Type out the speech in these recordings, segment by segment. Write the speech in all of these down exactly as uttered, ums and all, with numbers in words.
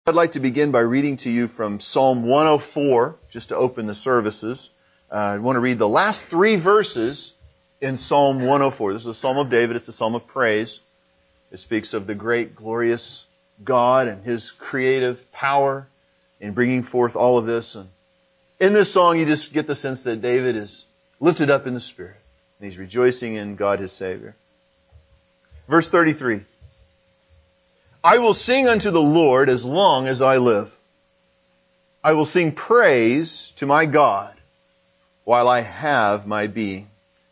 I'd like to begin by reading to you from Psalm one oh four, just to open the services. Uh, I want to read the last three verses in Psalm one oh four. This is a Psalm of David. It's a Psalm of praise. It speaks of the great, glorious God and His creative power in bringing forth all of this. And in this song, you just get the sense that David is lifted up in the Spirit, and he's rejoicing in God, his Savior. Verse thirty-three. I will sing unto the Lord as long as I live. I will sing praise to my God while I have my being.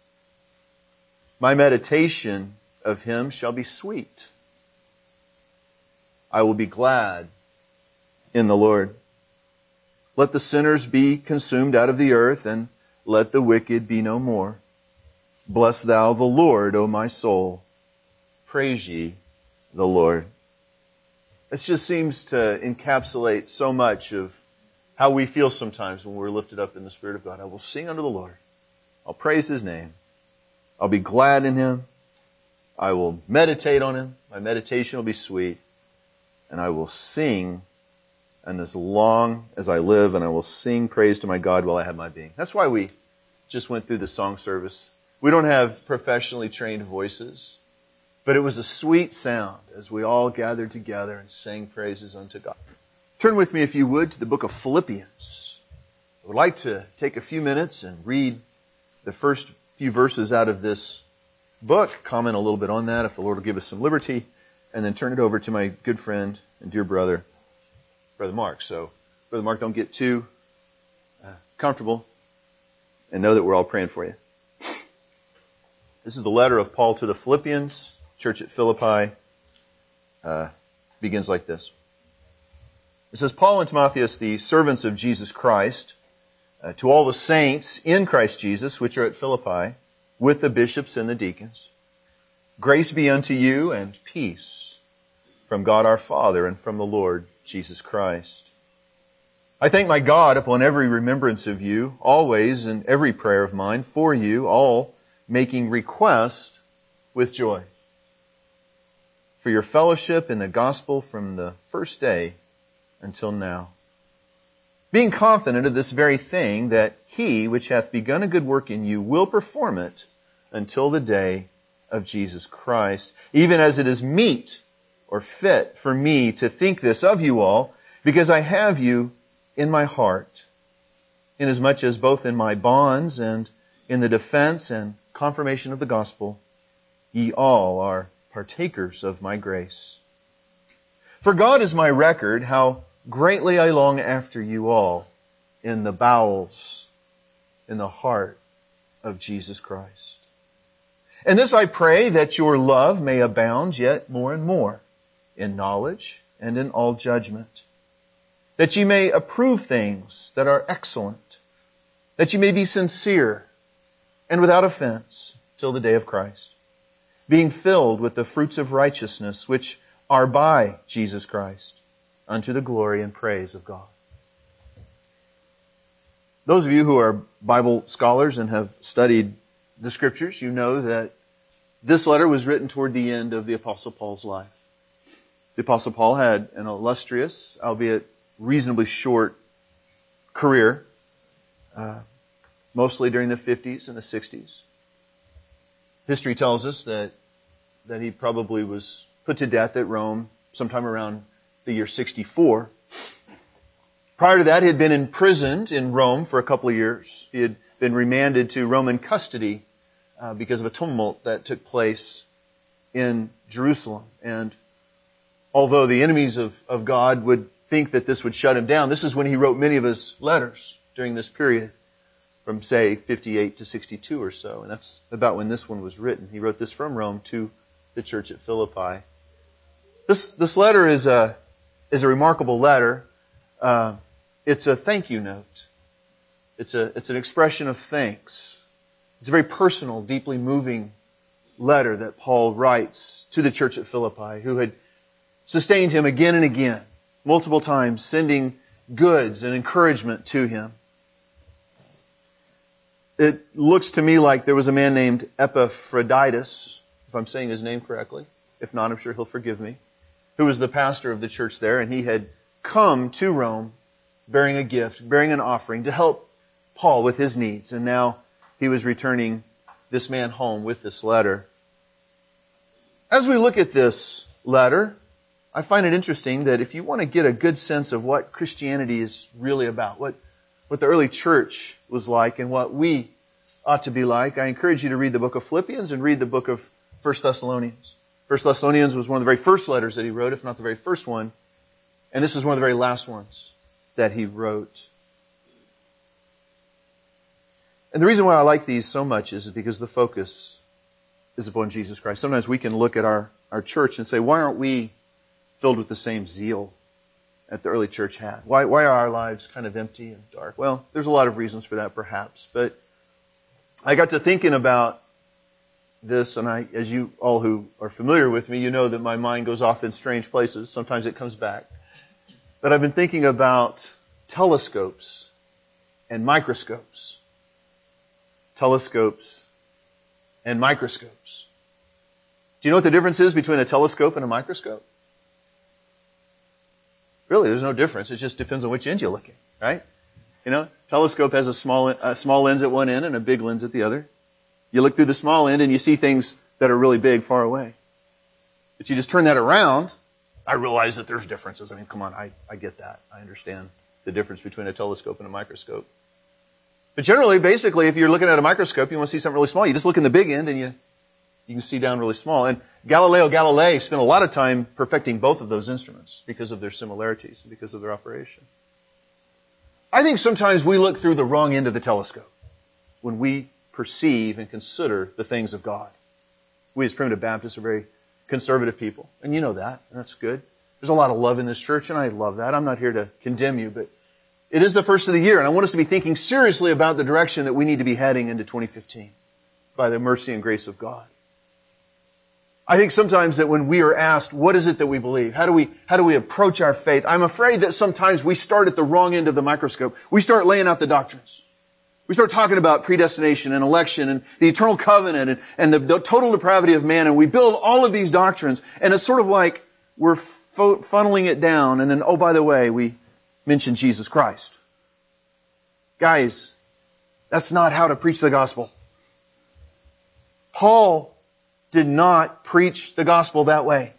My meditation of Him shall be sweet. I will be glad in the Lord. Let the sinners be consumed out of the earth, and let the wicked be no more. Bless thou the Lord, O my soul. Praise ye the Lord. This just seems to encapsulate so much of how we feel sometimes when we're lifted up in the Spirit of God. I will sing unto the Lord. I'll praise His name. I'll be glad in Him. I will meditate on Him. My meditation will be sweet. And I will sing, and as long as I live, and I will sing praise to my God while I have my being. That's why we just went through the song service. We don't have professionally trained voices. But it was a sweet sound as we all gathered together and sang praises unto God. Turn with me, if you would, to the book of Philippians. I would like to take a few minutes and read the first few verses out of this book, comment a little bit on that if the Lord will give us some liberty, and then turn it over to my good friend and dear brother, Brother Mark. So, Brother Mark, don't get too uh, comfortable, and know that we're all praying for you. This is the letter of Paul to the Philippians. Church at Philippi, uh, begins like this. It says, Paul and Timotheus, the servants of Jesus Christ, uh, to all the saints in Christ Jesus, which are at Philippi, with the bishops and the deacons, grace be unto you and peace from God our Father and from the Lord Jesus Christ. I thank my God upon every remembrance of you, always in every prayer of mine, for you, all making request with joy, for your fellowship in the gospel from the first day until now. Being confident of this very thing, that He which hath begun a good work in you will perform it until the day of Jesus Christ, even as it is meet or fit for me to think this of you all, because I have you in my heart, inasmuch as both in my bonds and in the defense and confirmation of the gospel, ye all are partakers of my grace. For God is my record, how greatly I long after you all in the bowels, in the heart of Jesus Christ. And this I pray, that your love may abound yet more and more in knowledge and in all judgment, that ye may approve things that are excellent, that ye may be sincere and without offense till the day of Christ, being filled with the fruits of righteousness, which are by Jesus Christ, unto the glory and praise of God. Those of you who are Bible scholars and have studied the Scriptures, you know that this letter was written toward the end of the Apostle Paul's life. The Apostle Paul had an illustrious, albeit reasonably short, career, uh, mostly during the fifties and the sixties. History tells us that that he probably was put to death at Rome sometime around the year sixty-four. Prior to that, he had been imprisoned in Rome for a couple of years. He had been remanded to Roman custody uh, because of a tumult that took place in Jerusalem. And although the enemies of, of God would think that this would shut him down, this is when he wrote many of his letters during this period, from, say, fifty-eight to sixty-two or so. And that's about when this one was written. He wrote this from Rome to the church at Philippi. This this letter is a is a remarkable letter. Uh, it's a thank you note. It's a it's an expression of thanks. It's a very personal, deeply moving letter that Paul writes to the church at Philippi, who had sustained him again and again, multiple times, sending goods and encouragement to him. It looks to me like there was a man named Epaphroditus, if I'm saying his name correctly. If not, I'm sure he'll forgive me, who was the pastor of the church there, and he had come to Rome bearing a gift, bearing an offering to help Paul with his needs. And now he was returning this man home with this letter. As we look at this letter, I find it interesting that if you want to get a good sense of what Christianity is really about, what, what the early church was like and what we ought to be like, I encourage you to read the book of Philippians and read the book of First Thessalonians. First Thessalonians was one of the very first letters that he wrote, if not the very first one. And this is one of the very last ones that he wrote. And the reason why I like these so much is because the focus is upon Jesus Christ. Sometimes we can look at our, our church and say, why aren't we filled with the same zeal that the early church had? Why, why are our lives kind of empty and dark? Well, there's a lot of reasons for that, perhaps. But I got to thinking about this, and I, as you all who are familiar with me, you know that my mind goes off in strange places. Sometimes it comes back. But I've been thinking about telescopes and microscopes. Telescopes and microscopes. Do you know what the difference is between a telescope and a microscope? Really, there's no difference. It just depends on which end you look at, right? You know, telescope has a small, a small lens at one end and a big lens at the other. You look through the small end and you see things that are really big far away. But you just turn that around, I realize that there's differences. I mean, come on, I, I get that. I understand the difference between a telescope and a microscope. But generally, basically, if you're looking at a microscope, you want to see something really small. You just look in the big end and you, you can see down really small. And Galileo Galilei spent a lot of time perfecting both of those instruments because of their similarities and because of their operation. I think sometimes we look through the wrong end of the telescope when we perceive and consider the things of God. We as Primitive Baptists are very conservative people, and you know that, and that's good. There's a lot of love in this church, and I love that. I'm not here to condemn you, but it is the first of the year, and I want us to be thinking seriously about the direction that we need to be heading into twenty fifteen by the mercy and grace of God. I think sometimes that when we are asked, what is it that we believe? How do we, how do we approach our faith? I'm afraid that sometimes we start at the wrong end of the microscope. We start laying out the doctrines. We start talking about predestination and election and the eternal covenant and, and the, the total depravity of man, and we build all of these doctrines, and it's sort of like we're fo- funneling it down, and then, oh, by the way, we mention Jesus Christ. Guys, that's not how to preach the gospel. Paul did not preach the gospel that way.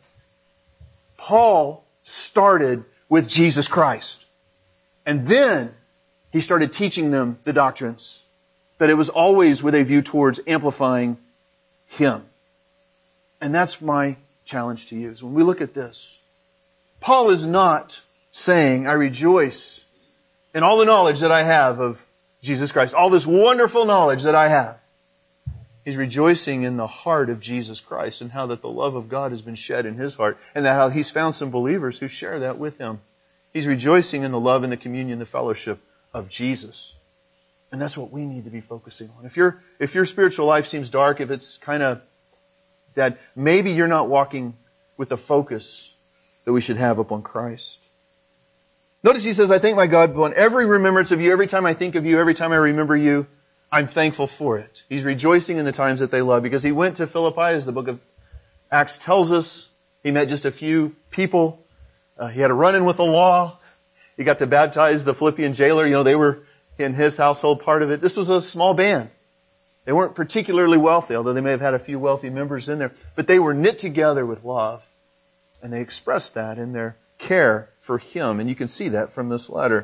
Paul started with Jesus Christ. And then he started teaching them the doctrines. But it was always with a view towards amplifying Him. And that's my challenge to you. Is when we look at this, Paul is not saying, I rejoice in all the knowledge that I have of Jesus Christ. All this wonderful knowledge that I have. He's rejoicing in the heart of Jesus Christ and how that the love of God has been shed in his heart and that how he's found some believers who share that with him. He's rejoicing in the love and the communion, the fellowship of Jesus. And that's what we need to be focusing on. If your if your spiritual life seems dark, if it's kind of that maybe you're not walking with the focus that we should have upon Christ. Notice he says, I thank my God upon every remembrance of you, every time I think of you, every time I remember you, I'm thankful for it. He's rejoicing in the times that they love because he went to Philippi, as the book of Acts tells us. He met just a few people. Uh, he had a run-in with the law. He got to baptize the Philippian jailer. You know, they were in his household part of it. This was a small band. They weren't particularly wealthy, although they may have had a few wealthy members in there. But they were knit together with love. And they expressed that in their care for him. And you can see that from this letter.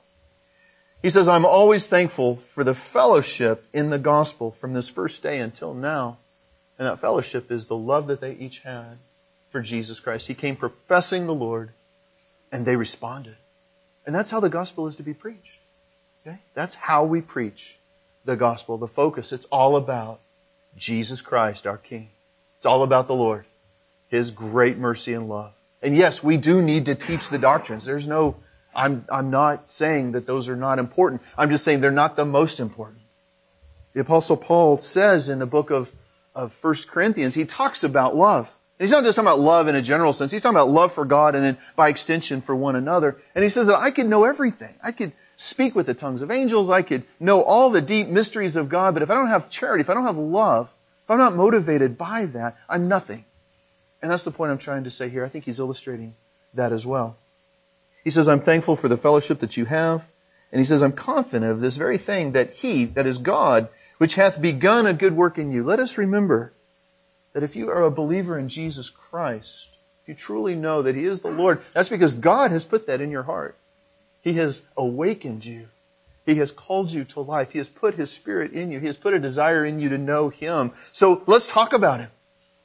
He says, I'm always thankful for the fellowship in the gospel from this first day until now. And that fellowship is the love that they each had for Jesus Christ. He came professing the Lord, and they responded. And that's how the gospel is to be preached. Okay? That's how we preach the gospel. The focus, it's all about Jesus Christ, our King. It's all about the Lord, His great mercy and love. And yes, we do need to teach the doctrines. There's no I'm, I'm not saying that those are not important. I'm just saying they're not the most important. The Apostle Paul says in the book of, of First Corinthians, he talks about love. And he's not just talking about love in a general sense. He's talking about love for God and then by extension for one another. And he says that I could know everything. I could speak with the tongues of angels. I could know all the deep mysteries of God. But if I don't have charity, if I don't have love, if I'm not motivated by that, I'm nothing. And that's the point I'm trying to say here. I think he's illustrating that as well. He says, I'm thankful for the fellowship that you have. And he says, I'm confident of this very thing, that he, that is God, which hath begun a good work in you. Let us remember that if you are a believer in Jesus Christ, if you truly know that he is the Lord, that's because God has put that in your heart. He has awakened you. He has called you to life. He has put his Spirit in you. He has put a desire in you to know him. So let's talk about him.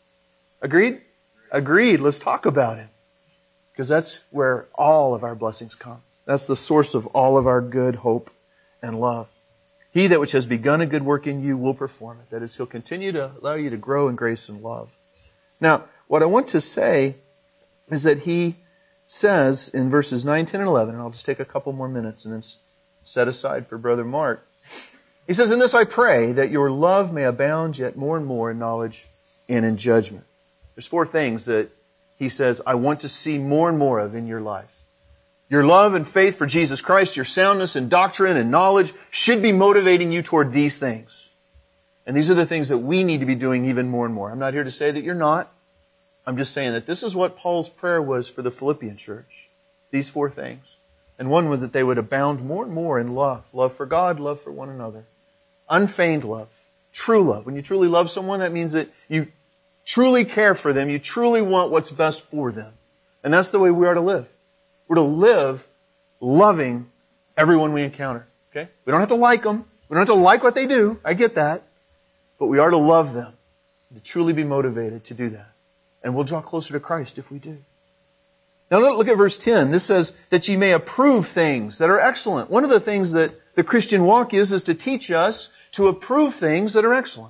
Agreed? Agreed. Let's talk about him. Because that's where all of our blessings come. That's the source of all of our good, hope, and love. He that which has begun a good work in you will perform it. That is, he'll continue to allow you to grow in grace and love. Now, what I want to say is that he says in verses nine, ten, and eleven, and I'll just take a couple more minutes and then set aside for Brother Mark. He says, in this I pray that your love may abound yet more and more in knowledge and in judgment. There's four things that he says, I want to see more and more of in your life. Your love and faith for Jesus Christ, your soundness in doctrine and knowledge should be motivating you toward these things. And these are the things that we need to be doing even more and more. I'm not here to say that you're not. I'm just saying that this is what Paul's prayer was for the Philippian church. These four things. And one was that they would abound more and more in love. Love for God, love for one another. Unfeigned love. True love. When you truly love someone, that means that you truly care for them. You truly want what's best for them. And that's the way we are to live. We're to live loving everyone we encounter. Okay? We don't have to like them. We don't have to like what they do. I get that. But we are to love them. To truly be motivated to do that. And we'll draw closer to Christ if we do. Now look at verse ten. This says that ye may approve things that are excellent. One of the things that the Christian walk is, is to teach us to approve things that are excellent.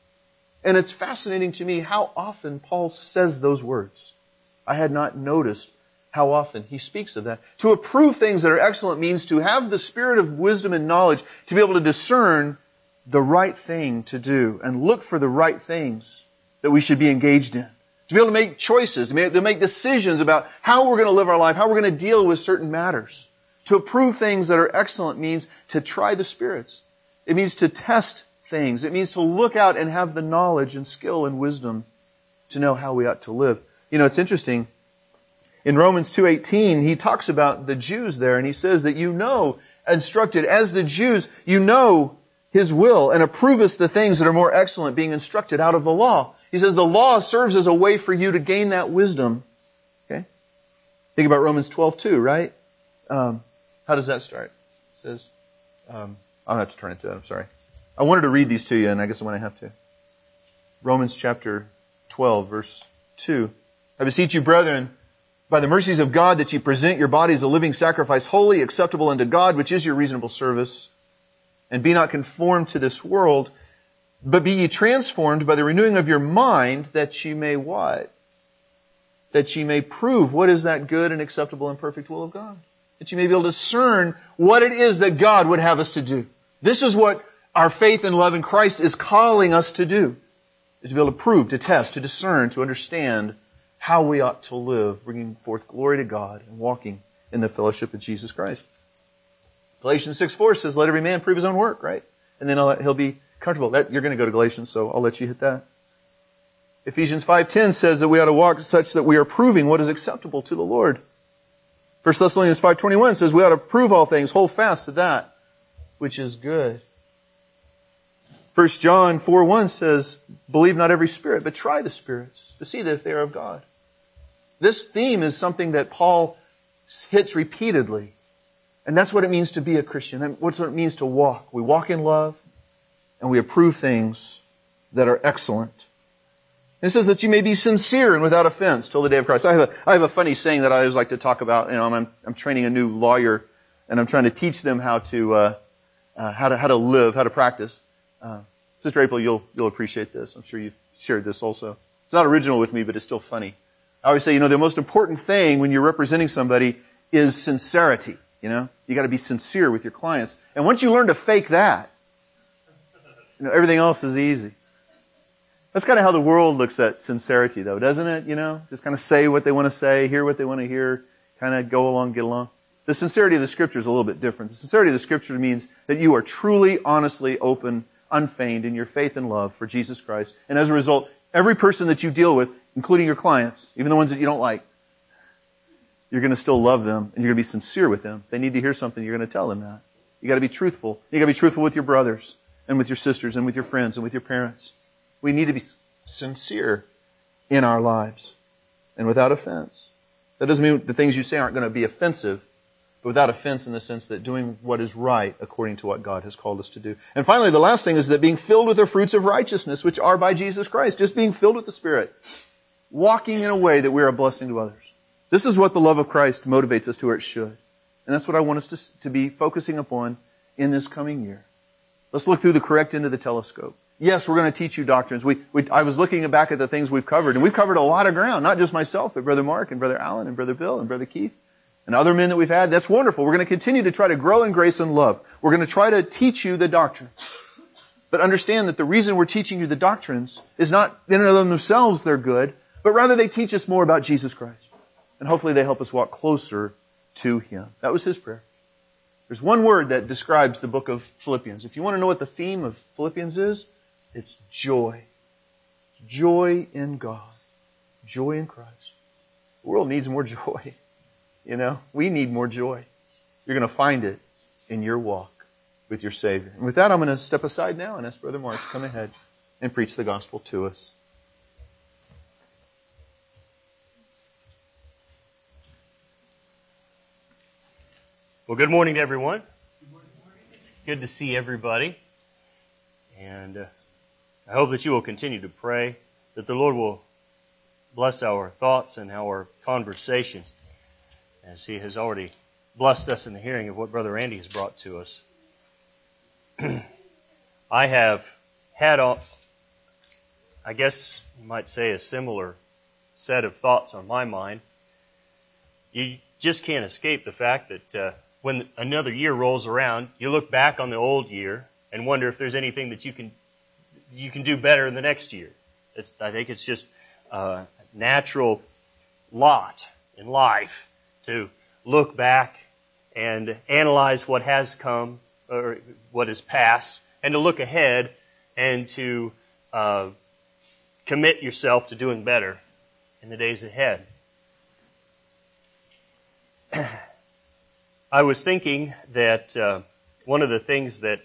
And it's fascinating to me how often Paul says those words. I had not noticed how often he speaks of that. To approve things that are excellent means to have the spirit of wisdom and knowledge to be able to discern the right thing to do and look for the right things that we should be engaged in. To be able to make choices, to, be able to make decisions about how we're going to live our life, how we're going to deal with certain matters. To approve things that are excellent means to try the spirits. It means to test things. It means to look out and have the knowledge and skill and wisdom to know how we ought to live. You know, it's interesting. In Romans two eighteen, he talks about the Jews there, and he says that you know, instructed as the Jews, you know his will and approvest the things that are more excellent, being instructed out of the law. He says the law serves as a way for you to gain that wisdom. Okay? Think about Romans twelve two, right? Um, how does that start? It says, um, I'll have to turn it to it, I'm sorry. I wanted to read these to you, and I guess I'm going to have to. Romans chapter twelve, verse two. I beseech you, brethren, by the mercies of God, that ye present your bodies a living sacrifice, holy, acceptable unto God, which is your reasonable service. And be not conformed to this world, but be ye transformed by the renewing of your mind, that ye may what? That ye may prove what is that good and acceptable and perfect will of God. That ye may be able to discern what it is that God would have us to do. This is what our faith and love in Christ is calling us to do. Is to be able to prove, to test, to discern, to understand how we ought to live, bringing forth glory to God and walking in the fellowship of Jesus Christ. Galatians six four says, let every man prove his own work, right? And then he'll be comfortable. That, you're going to go to Galatians, so I'll let you hit that. Ephesians five ten says that we ought to walk such that we are proving what is acceptable to the Lord. First Thessalonians five twenty-one says we ought to prove all things, hold fast to that which is good. First John four one says, believe not every spirit, but try the spirits to see that if they are of God. This theme is something that Paul hits repeatedly. And that's what it means to be a Christian. That's what it means to walk. We walk in love and we approve things that are excellent. It says that you may be sincere and without offense till the day of Christ. I have a, I have a funny saying that I always like to talk about. You know, I'm, I'm training a new lawyer and I'm trying to teach them how to, uh, uh, how to, how to live, how to practice. Uh, Sister April, you'll, you'll appreciate this. I'm sure you've shared this also. It's not original with me, but it's still funny. I always say, you know, the most important thing when you're representing somebody is sincerity. You know, you got to be sincere with your clients. And once you learn to fake that, you know, everything else is easy. That's kind of how the world looks at sincerity, though, doesn't it? You know, just kind of say what they want to say, hear what they want to hear, kind of go along, get along. The sincerity of the Scripture is a little bit different. The sincerity of the Scripture means that you are truly, honestly, open, unfeigned in your faith and love for Jesus Christ. And as a result, every person that you deal with, including your clients, even the ones that you don't like, you're going to still love them and you're going to be sincere with them. If they need to hear something, you're going to tell them that. You got to be truthful. You got to be truthful with your brothers and with your sisters and with your friends and with your parents. We need to be sincere in our lives and without offense. That doesn't mean the things you say aren't going to be offensive, but without offense in the sense that doing what is right according to what God has called us to do. And finally, the last thing is that being filled with the fruits of righteousness, which are by Jesus Christ. Just being filled with the Spirit. Walking in a way that we are a blessing to others. This is what the love of Christ motivates us to, or it should. And that's what I want us to, to be focusing upon in this coming year. Let's look through the correct end of the telescope. Yes, we're going to teach you doctrines. We, we, I was looking back at the things we've covered, and we've covered a lot of ground, not just myself, but Brother Mark and Brother Alan and Brother Bill and Brother Keith and other men that we've had. That's wonderful. We're going to continue to try to grow in grace and love. We're going to try to teach you the doctrines. But understand that the reason we're teaching you the doctrines is not in and of themselves they're good, but rather they teach us more about Jesus Christ. And hopefully they help us walk closer to Him. That was his prayer. There's one word that describes the book of Philippians. If you want to know what the theme of Philippians is, it's joy. Joy in God. Joy in Christ. The world needs more joy. You know, we need more joy. You're going to find it in your walk with your Savior. And with that, I'm going to step aside now and ask Brother Mark to come ahead and preach the gospel to us. Well, good morning to everyone. It's good to see everybody. And uh, I hope that you will continue to pray that the Lord will bless our thoughts and our conversation, as He has already blessed us in the hearing of what Brother Andy has brought to us. I have had, a, I guess you might say, a similar set of thoughts on my mind. You just can't escape the fact that uh, when another year rolls around, you look back on the old year and wonder if there's anything that you can you can do better in the next year. It's, I think it's just a natural lot in life to look back and analyze what has come or what is past, and to look ahead and to uh, commit yourself to doing better in the days ahead. I was thinking that uh, one of the things that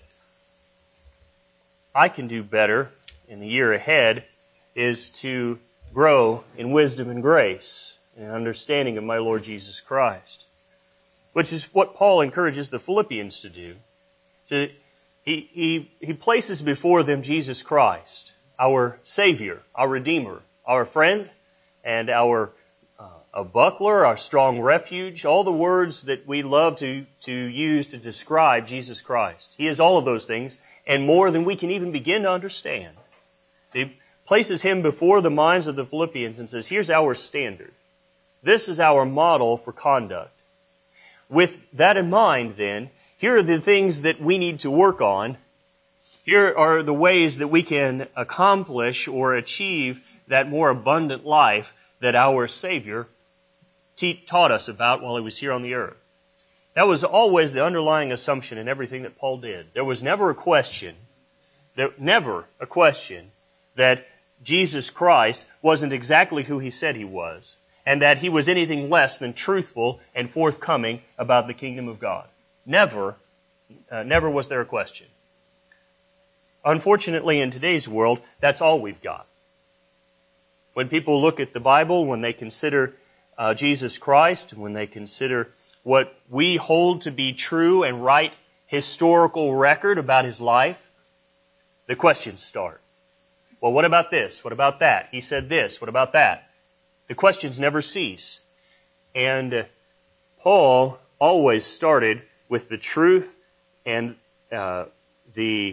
I can do better in the year ahead is to grow in wisdom and grace and understanding of my Lord Jesus Christ, which is what Paul encourages the Philippians to do. So he, he, he places before them Jesus Christ, our Savior, our Redeemer, our friend, and our a buckler, our strong refuge, all the words that we love to, to use to describe Jesus Christ. He is all of those things, and more than we can even begin to understand. He places Him before the minds of the Philippians and says, here's our standard. This is our model for conduct. With that in mind, then, here are the things that we need to work on. Here are the ways that we can accomplish or achieve that more abundant life that our Savior taught us about while He was here on the earth. That was always the underlying assumption in everything that Paul did. There was never a question, there, never a question that Jesus Christ wasn't exactly who He said He was, and that He was anything less than truthful and forthcoming about the kingdom of God. Never, uh, never was there a question. Unfortunately, in today's world, that's all we've got. When people look at the Bible, when they consider uh, Jesus Christ, when they consider what we hold to be true and right historical record about His life, the questions start. Well, what about this? What about that? He said this. What about that? The questions never cease. And uh, Paul always started with the truth and uh, the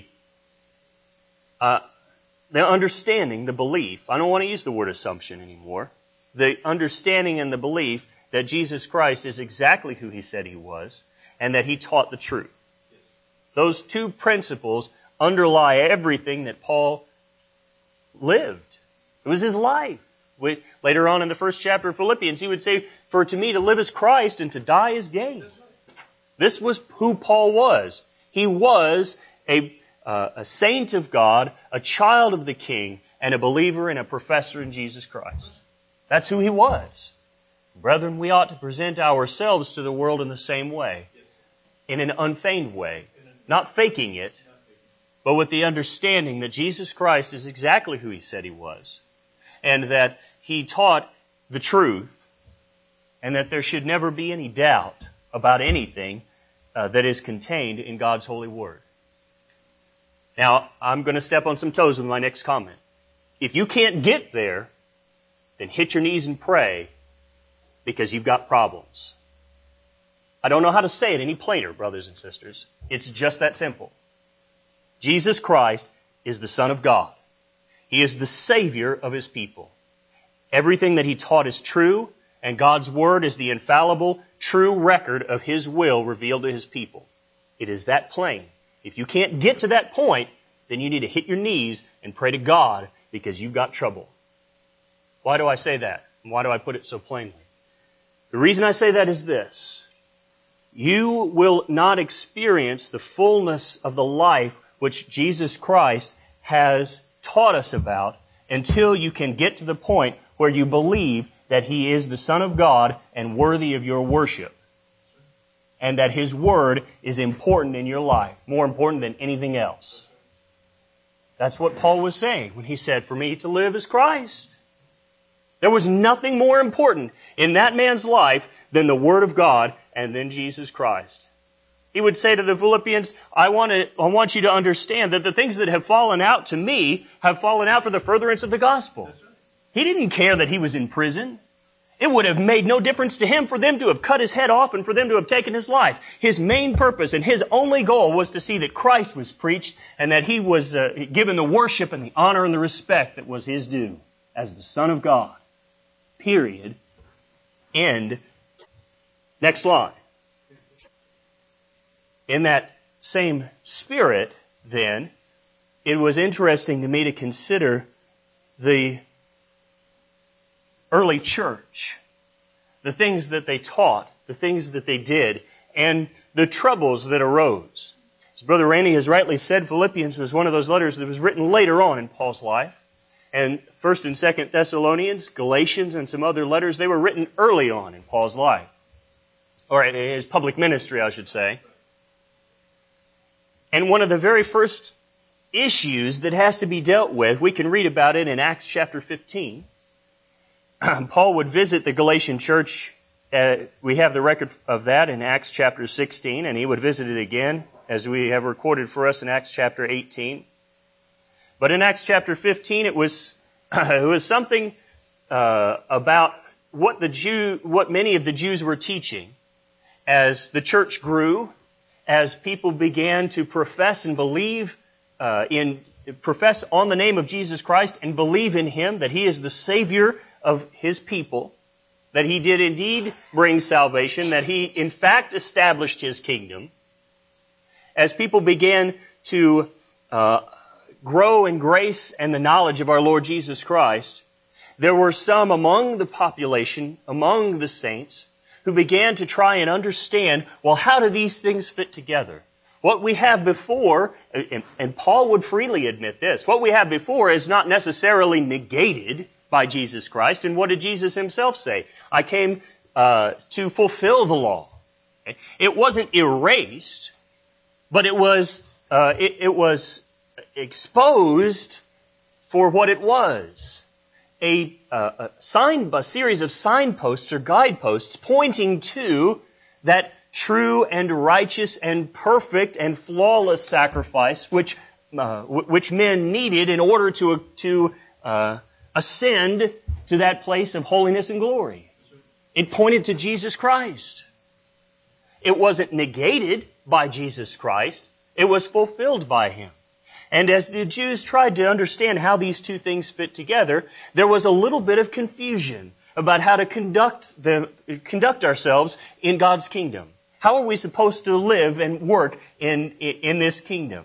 uh, the understanding, the belief. I don't want to use the word assumption anymore. The understanding and the belief that Jesus Christ is exactly who He said He was, and that He taught the truth. Those two principles underlie everything that Paul lived. It was his life. We, later on in the first chapter of Philippians, he would say, "For to me to live is Christ, and to die is gain." This was who Paul was. He was a, uh, a saint of God, a child of the King, and a believer and a professor in Jesus Christ. That's who he was. Brethren, we ought to present ourselves to the world in the same way, in an unfeigned way, not faking it, but with the understanding that Jesus Christ is exactly who He said He was, and that He taught the truth, and that there should never be any doubt about anything uh, that is contained in God's holy word. Now, I'm going to step on some toes with my next comment. If you can't get there, then hit your knees and pray, because you've got problems. I don't know how to say it any plainer, brothers and sisters. It's just that simple. Jesus Christ is the Son of God. He is the Savior of His people. Everything that He taught is true, and God's Word is the infallible, true record of His will revealed to His people. It is that plain. If you can't get to that point, then you need to hit your knees and pray to God, because you've got trouble. Why do I say that? And why do I put it so plainly? The reason I say that is this. You will not experience the fullness of the life which Jesus Christ has taught us about until you can get to the point where you believe that He is the Son of God and worthy of your worship, and that His Word is important in your life, more important than anything else. That's what Paul was saying when he said, "For me to live is Christ." There was nothing more important in that man's life than the Word of God and then Jesus Christ. He would say to the Philippians, I want to, I want you to understand that the things that have fallen out to me have fallen out for the furtherance of the gospel. He didn't care that he was in prison. It would have made no difference to him for them to have cut his head off and for them to have taken his life. His main purpose and his only goal was to see that Christ was preached and that He was uh, given the worship and the honor and the respect that was His due as the Son of God. Period. End. Next line. In that same spirit, then, it was interesting to me to consider the early church, the things that they taught, the things that they did, and the troubles that arose. As Brother Randy has rightly said, Philippians was one of those letters that was written later on in Paul's life. And First and Second Thessalonians, Galatians, and some other letters, they were written early on in Paul's life. Or in his public ministry, I should say. And one of the very first issues that has to be dealt with, we can read about it in Acts chapter fifteen. Paul would visit the Galatian church. Uh, we have the record of that in Acts chapter sixteen, and he would visit it again, as we have recorded for us in Acts chapter eighteen. But in Acts chapter fifteen, it was it was something uh, about what the Jew, what many of the Jews were teaching as the church grew, as people began to profess and believe uh, in profess on the name of Jesus Christ and believe in Him, that He is the Savior of His people, that He did indeed bring salvation, that He in fact established His kingdom. As people began to uh, grow in grace and the knowledge of our Lord Jesus Christ, there were some among the population, among the saints, who began to try and understand, well, how do these things fit together? What we have before, and, and Paul would freely admit this, what we have before is not necessarily negated by Jesus Christ. And what did Jesus Himself say? I came uh, to fulfill the law. Okay? It wasn't erased, but it was uh, it, it was exposed for what it was. A, uh, a sign, a series of signposts or guideposts pointing to that true and righteous and perfect and flawless sacrifice which uh, w- which men needed in order to to uh, ascend to that place of holiness and glory. It pointed to Jesus Christ. It wasn't negated by Jesus Christ. It was fulfilled by Him. And as the Jews tried to understand how these two things fit together, there was a little bit of confusion about how to conduct the, conduct ourselves in God's kingdom. How are we supposed to live and work in, in this kingdom?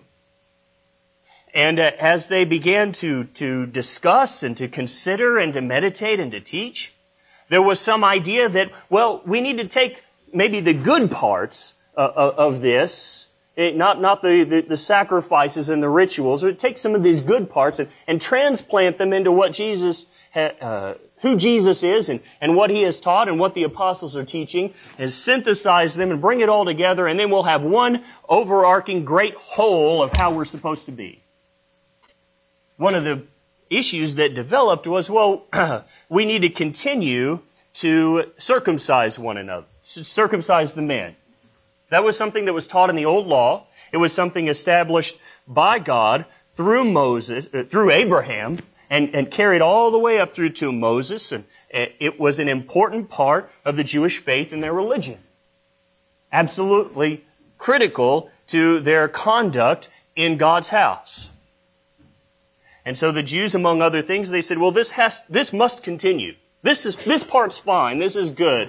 And uh, as they began to, to discuss and to consider and to meditate and to teach, there was some idea that, well, we need to take maybe the good parts uh, of this, It, not not the, the, the sacrifices and the rituals, or take some of these good parts and, and transplant them into what Jesus ha, uh, who Jesus is and, and what He has taught and what the apostles are teaching, and synthesize them and bring it all together, and then we'll have one overarching great whole of how we're supposed to be. One of the issues that developed was, well, we need to continue to circumcise one another, circumcise the men. That was something that was taught in the old law. It was something established by God through Moses, uh, through Abraham, and, and carried all the way up through to Moses. And it was an important part of the Jewish faith and their religion. Absolutely critical to their conduct in God's house. And so the Jews, among other things, they said, well, this has, this must continue. This is, this part's fine. This is good.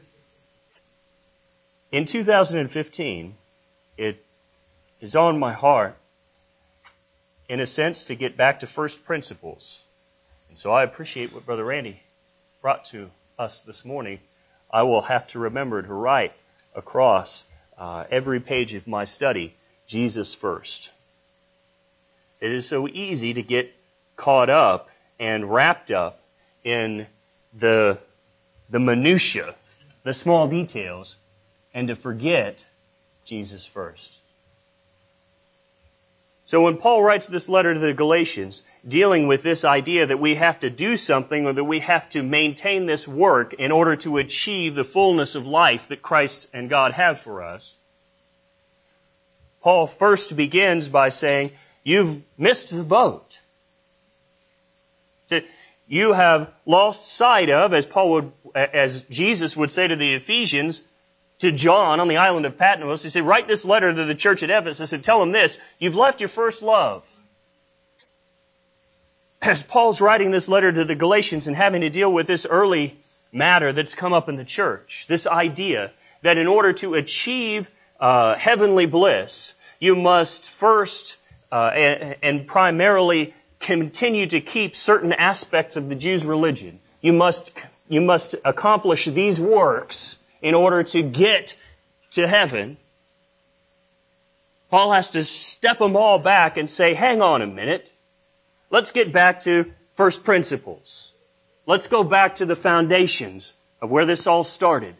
In two thousand fifteen, it is on my heart, in a sense, to get back to first principles. And so I appreciate what Brother Randy brought to us this morning. I will have to remember to write across uh, every page of my study, Jesus first. It is so easy to get caught up and wrapped up in the, the minutia, the small details, and to forget Jesus first. So when Paul writes this letter to the Galatians, dealing with this idea that we have to do something or that we have to maintain this work in order to achieve the fullness of life that Christ and God have for us, Paul first begins by saying, you've missed the boat. So you have lost sight of, as Paul would, as Jesus would say to the Ephesians, to John on the island of Patmos, he said, write this letter to the church at Ephesus and tell them this, you've left your first love. As Paul's writing this letter to the Galatians and having to deal with this early matter that's come up in the church, this idea that in order to achieve uh, heavenly bliss, you must first uh, and, and primarily continue to keep certain aspects of the Jews' religion. You must, you must accomplish these works in order to get to heaven. Paul has to step them all back and say, hang on a minute. Let's get back to first principles. Let's go back to the foundations of where this all started.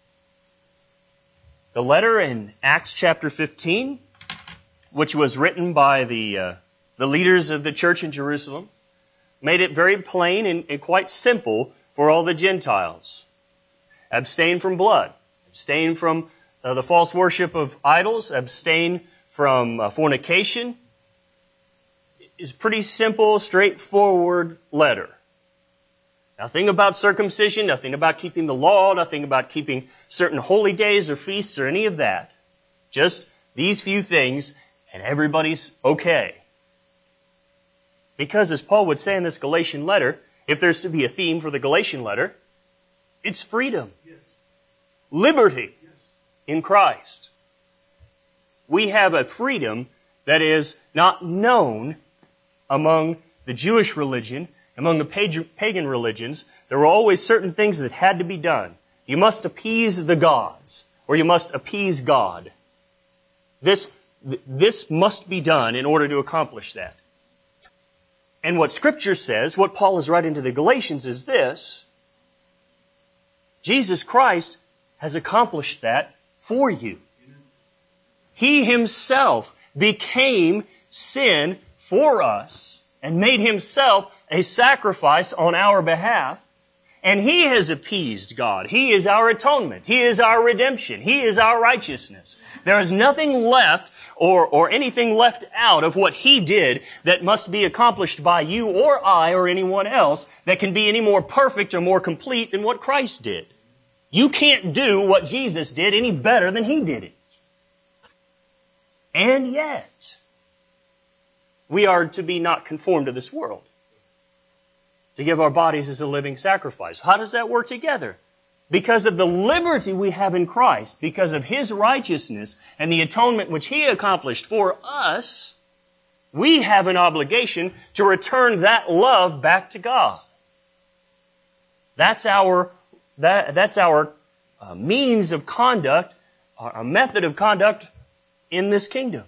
The letter in Acts chapter fifteen, which was written by the, uh, the leaders of the church in Jerusalem, made it very plain and, and quite simple for all the Gentiles. Abstain from blood. Abstain from uh, the false worship of idols. Abstain from uh, fornication. It's a pretty simple, straightforward letter. Nothing about circumcision, nothing about keeping the law, nothing about keeping certain holy days or feasts or any of that. Just these few things, and everybody's okay. Because as Paul would say in this Galatian letter, if there's to be a theme for the Galatian letter, it's freedom. Yes. Liberty. Yes. In Christ. We have a freedom that is not known among the Jewish religion, among the pagan religions. There were always certain things that had to be done. You must appease the gods, or you must appease God. This, this must be done in order to accomplish that. And what Scripture says, what Paul is writing to the Galatians is this: Jesus Christ has accomplished that for you. He Himself became sin for us and made Himself a sacrifice on our behalf. And He has appeased God. He is our atonement. He is our redemption. He is our righteousness. There is nothing left or, or anything left out of what He did that must be accomplished by you or I or anyone else that can be any more perfect or more complete than what Christ did. You can't do what Jesus did any better than He did it. And yet, we are to be not conformed to this world. To give our bodies as a living sacrifice. How does that work together? Because of the liberty we have in Christ, because of His righteousness and the atonement which He accomplished for us, we have an obligation to return that love back to God. That's our, that, that's our uh, means of conduct, our method of conduct in this kingdom.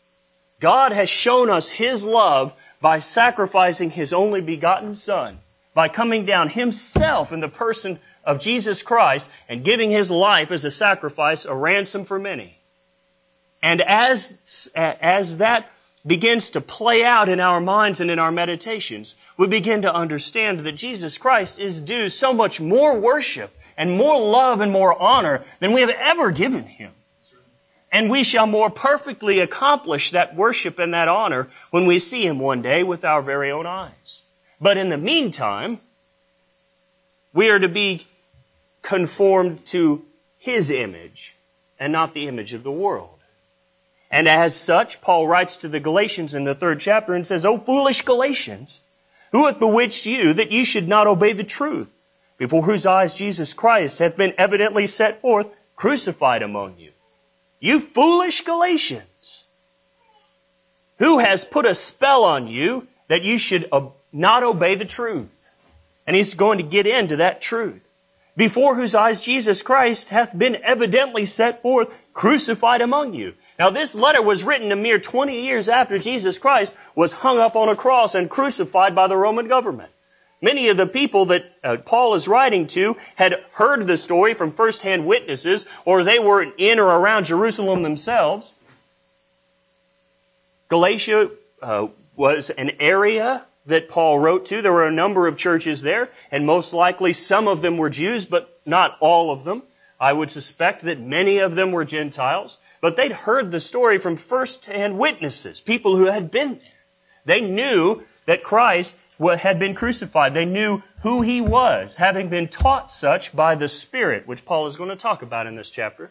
God has shown us His love by sacrificing His only begotten Son, by coming down himself in the person of Jesus Christ and giving his life as a sacrifice, a ransom for many. And as, as that begins to play out in our minds and in our meditations, we begin to understand that Jesus Christ is due so much more worship and more love and more honor than we have ever given him. And we shall more perfectly accomplish that worship and that honor when we see him one day with our very own eyes. But in the meantime, we are to be conformed to his image and not the image of the world. And as such, Paul writes to the Galatians in the third chapter and says, O foolish Galatians, who hath bewitched you that ye should not obey the truth, before whose eyes Jesus Christ hath been evidently set forth, crucified among you? You foolish Galatians, who has put a spell on you that you should not obey the truth? And he's going to get into that truth. Before whose eyes Jesus Christ hath been evidently set forth, crucified among you. Now this letter was written a mere twenty years after Jesus Christ was hung up on a cross and crucified by the Roman government. Many of the people that uh, Paul is writing to had heard the story from first-hand witnesses, or they were in or around Jerusalem themselves. Galatia uh, was an area that Paul wrote to. There were a number of churches there, and most likely some of them were Jews, but not all of them. I would suspect that many of them were Gentiles. But they'd heard the story from first-hand witnesses, people who had been there. They knew that Christ had been crucified. They knew who he was, having been taught such by the Spirit, which Paul is going to talk about in this chapter.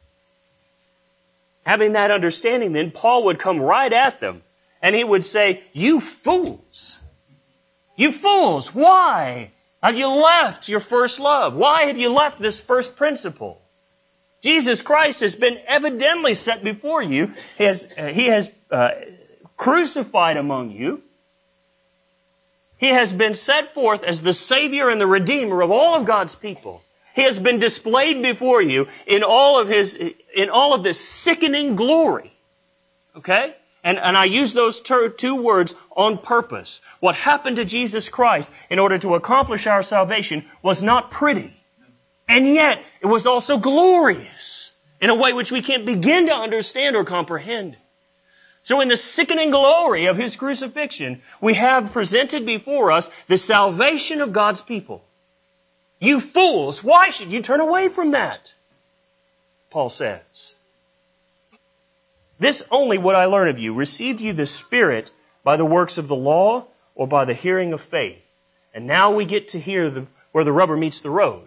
Having that understanding, then, Paul would come right at them, and he would say, you fools! You fools! Why have you left your first love? Why have you left this first principle? Jesus Christ has been evidently set before you. He has, uh, he has uh, crucified among you. He has been set forth as the Savior and the Redeemer of all of God's people. He has been displayed before you in all of his, in all of this sickening glory. Okay? And, and I use those ter- two words on purpose. What happened to Jesus Christ in order to accomplish our salvation was not pretty. And yet, it was also glorious in a way which we can't begin to understand or comprehend. So in the sickening glory of his crucifixion, we have presented before us the salvation of God's people. You fools, why should you turn away from that? Paul says. This only would I learn of you. Received you the Spirit by the works of the law or by the hearing of faith? And now we get to hear the, where the rubber meets the road.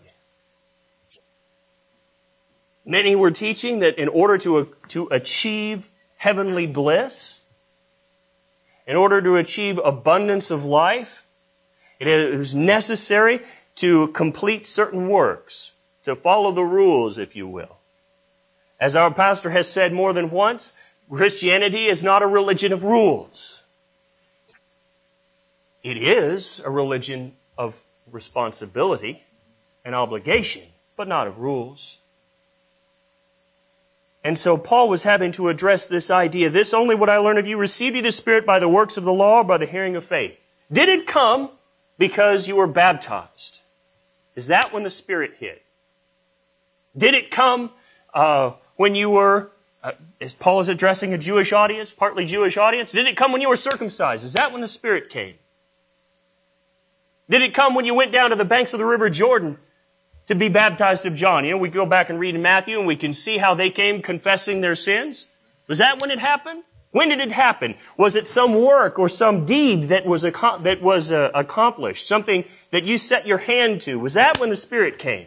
Many were teaching that in order to, to achieve heavenly bliss, in order to achieve abundance of life, it is necessary to complete certain works, to follow the rules, if you will. As our pastor has said more than once, Christianity is not a religion of rules. It is a religion of responsibility and obligation, but not of rules. And so Paul was having to address this idea. This only would I learn of you. Receive you the Spirit by the works of the law or by the hearing of faith? Did it come because you were baptized? Is that when the Spirit hit? Did it come uh, when you were, uh, as Paul is addressing a Jewish audience, partly Jewish audience? Did it come when you were circumcised? Is that when the Spirit came? Did it come when you went down to the banks of the River Jordan to be baptized of John? You know, we go back and read in Matthew and we can see how they came confessing their sins. Was that when it happened? When did it happen? Was it some work or some deed that was that was uh, accomplished? Something that you set your hand to? Was that when the Spirit came?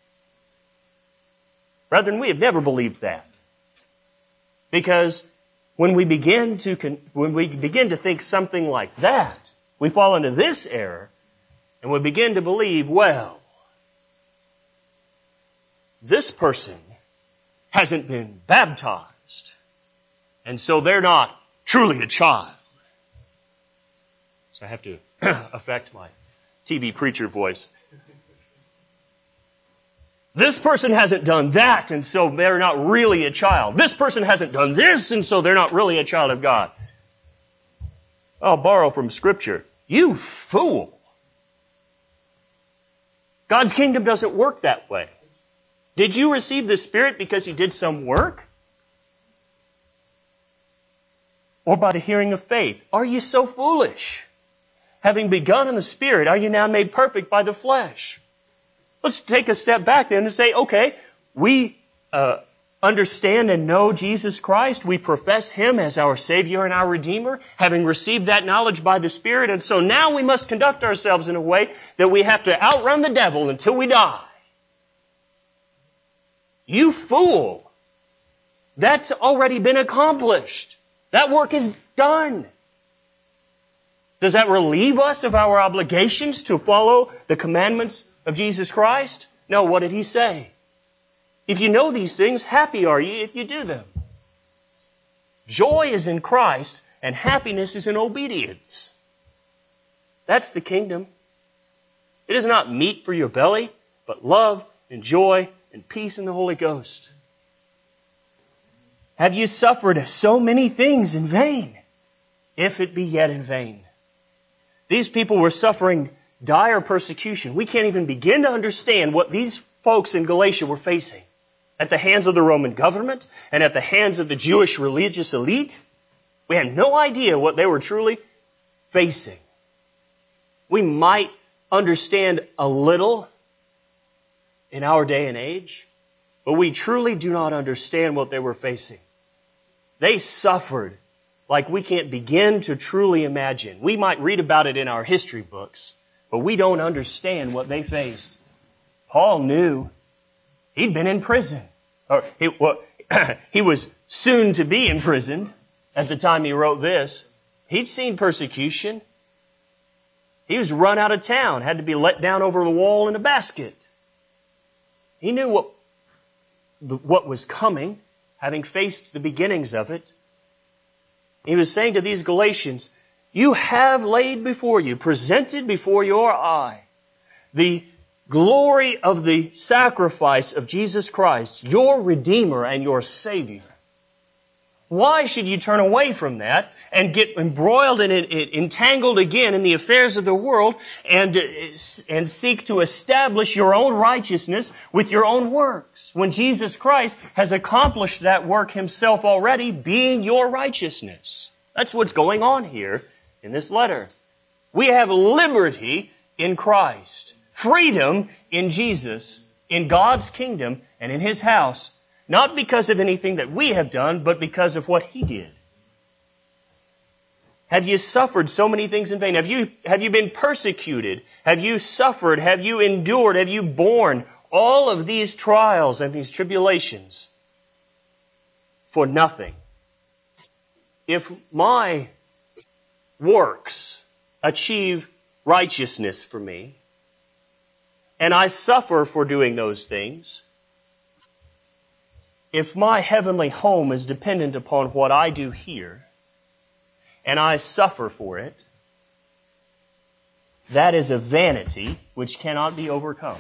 Brethren, we have never believed that. Because when we begin to con- when we begin to think something like that, we fall into this error and we begin to believe, well, this person hasn't been baptized, and so they're not truly a child. So I have to affect my T V preacher voice. This person hasn't done that, and so they're not really a child. This person hasn't done this, and so they're not really a child of God. I'll borrow from Scripture. You fool! God's kingdom doesn't work that way. Did you receive the Spirit because you did some work? Or by the hearing of faith? Are you so foolish? Having begun in the Spirit, are you now made perfect by the flesh? Let's take a step back then and say, okay, we uh, understand and know Jesus Christ. We profess Him as our Savior and our Redeemer, having received that knowledge by the Spirit. And so now we must conduct ourselves in a way that we have to outrun the devil until we die. You fool! That's already been accomplished. That work is done. Does that relieve us of our obligations to follow the commandments of Jesus Christ? No, what did He say? If you know these things, happy are you if you do them. Joy is in Christ, and happiness is in obedience. That's the kingdom. It is not meat for your belly, but love and joy and peace in the Holy Ghost. Have you suffered so many things in vain, if it be yet in vain? These people were suffering dire persecution. We can't even begin to understand what these folks in Galatia were facing at the hands of the Roman government and at the hands of the Jewish religious elite. We had no idea what they were truly facing. We might understand a little in our day and age, but we truly do not understand what they were facing. They suffered like we can't begin to truly imagine. We might read about it in our history books, but we don't understand what they faced. Paul knew. He'd been in prison. Or he, well, he was soon to be in prison at the time he wrote this. He'd seen persecution. He was run out of town, had to be let down over the wall in a basket. He knew what, what was coming, having faced the beginnings of it. He was saying to these Galatians, you have laid before you, presented before your eye, the glory of the sacrifice of Jesus Christ, your Redeemer and your Savior. Why should you turn away from that and get embroiled and entangled again in the affairs of the world and, and seek to establish your own righteousness with your own works, when Jesus Christ has accomplished that work Himself already, being your righteousness? That's what's going on here in this letter. We have liberty in Christ, freedom in Jesus, in God's kingdom and in His house, not because of anything that we have done, but because of what He did. Have you suffered so many things in vain? Have you, have you been persecuted? Have you suffered? Have you endured? Have you borne all of these trials and these tribulations for nothing? If my works achieve righteousness for me, and I suffer for doing those things, if my heavenly home is dependent upon what I do here, and I suffer for it, that is a vanity which cannot be overcome.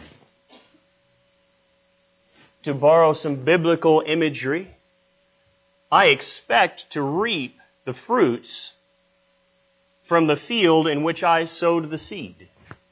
To borrow some biblical imagery, I expect to reap the fruits from the field in which I sowed the seed.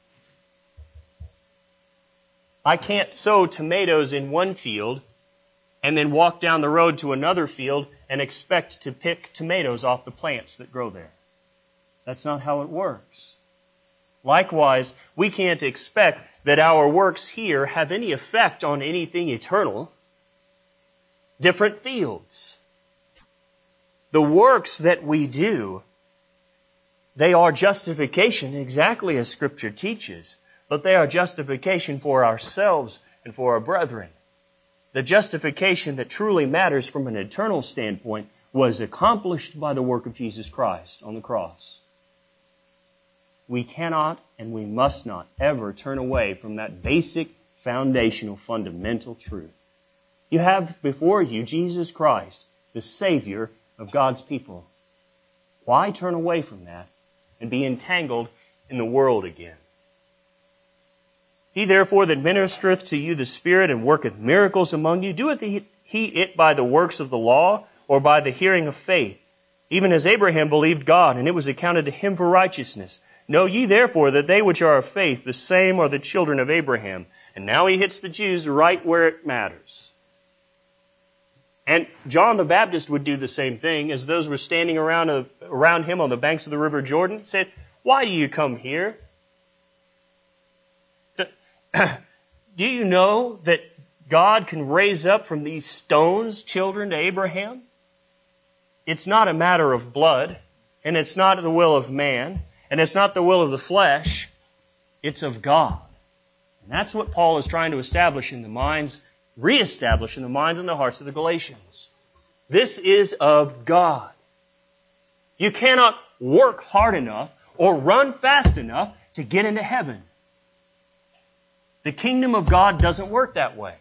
I can't sow tomatoes in one field and then walk down the road to another field and expect to pick tomatoes off the plants that grow there. That's not how it works. Likewise, we can't expect that our works here have any effect on anything eternal. Different fields. The works that we do, they are justification exactly as Scripture teaches, but they are justification for ourselves and for our brethren. The justification that truly matters from an eternal standpoint was accomplished by the work of Jesus Christ on the cross. We cannot and we must not ever turn away from that basic, foundational, fundamental truth. You have before you Jesus Christ, the Savior of God's people. Why turn away from that and be entangled in the world again? He therefore that ministereth to you the Spirit and worketh miracles among you, doeth he it by the works of the law or by the hearing of faith? Even as Abraham believed God, and it was accounted to him for righteousness. Know ye therefore that they which are of faith, the same are the children of Abraham. And now he hits the Jews right where it matters. And John the Baptist would do the same thing as those were standing around, uh, around him on the banks of the river Jordan. He said, why do you come here? Do, do you know that God can raise up from these stones children to Abraham? It's not a matter of blood, and it's not the will of man, and it's not the will of the flesh. It's of God. And that's what Paul is trying to establish in the minds, reestablish in the minds and the hearts of the Galatians. This is of God. You cannot work hard enough or run fast enough to get into heaven. The kingdom of God doesn't work that way.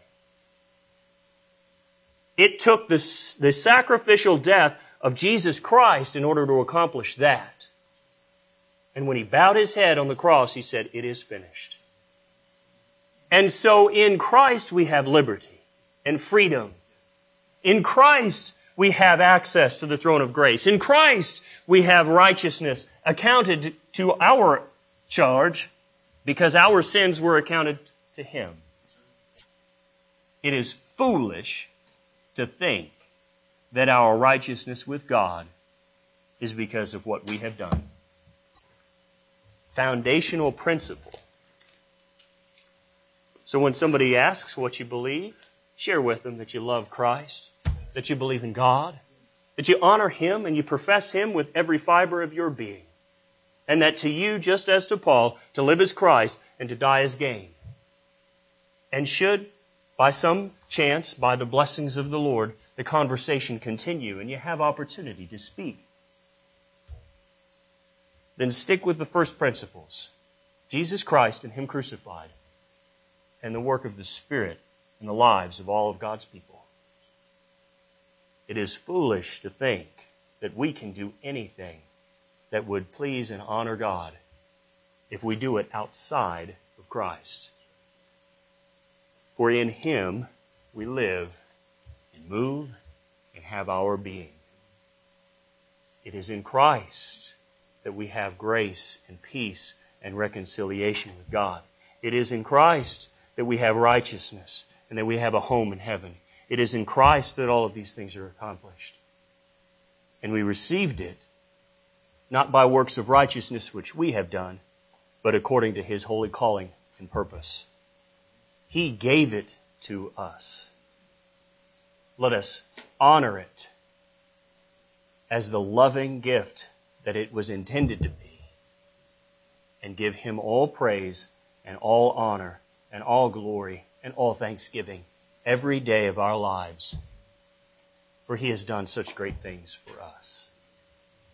It took the, the sacrificial death of Jesus Christ in order to accomplish that. And when he bowed his head on the cross, he said, it is finished. And so in Christ we have liberty and freedom. In Christ we have access to the throne of grace. In Christ we have righteousness accounted to our charge because our sins were accounted to him. It is foolish to think that our righteousness with God is because of what we have done. Foundational principle. So when somebody asks what you believe, share with them that you love Christ, that you believe in God, that you honor him and you profess him with every fiber of your being, and that to you, just as to Paul, to live is Christ and to die is gain. And should, by some chance, by the blessings of the Lord, the conversation continue and you have opportunity to speak, then stick with the first principles. Jesus Christ and him crucified, and the work of the Spirit in the lives of all of God's people. It is foolish to think that we can do anything that would please and honor God if we do it outside of Christ. For in him we live and move and have our being. It is in Christ that we have grace and peace and reconciliation with God. It is in Christ that we have righteousness and that we have a home in heaven. It is in Christ that all of these things are accomplished. And we received it not by works of righteousness which we have done, but according to his holy calling and purpose. He gave it to us. Let us honor it as the loving gift that it was intended to be, and give him all praise and all honor and all glory and all thanksgiving every day of our lives, for he has done such great things for us.